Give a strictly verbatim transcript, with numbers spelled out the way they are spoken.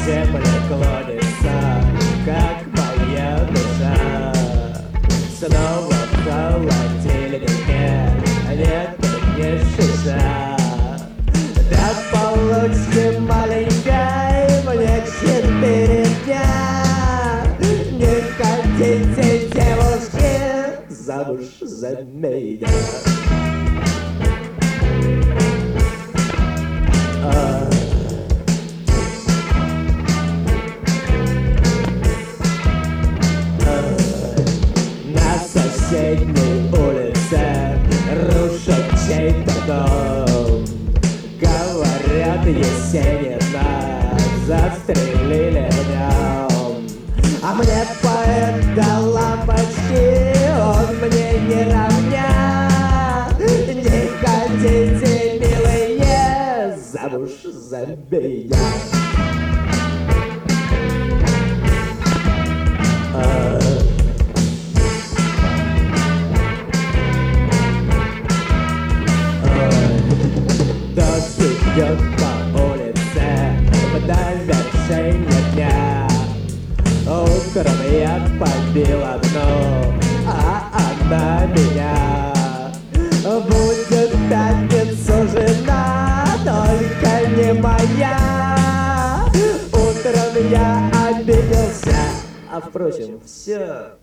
земле клонится, как моя душа. Снова в холодильнике нет ни шиша. До получки маленькой мне четыре дня. Не хотите, девушки, замуж за меня. А. А. На соседней улице рушат чей-то дом. Говорят, Есенина застрелили в нем. А мне поэт дал лампочки, он мне не равня. Не хотите, милые, замуж за меня. А. Дождь идет по улице в довершение дня. Утром я побил одну, а она меня. Будет в пятницу жена, только не моя. Утром я обиделся, а впрочем, все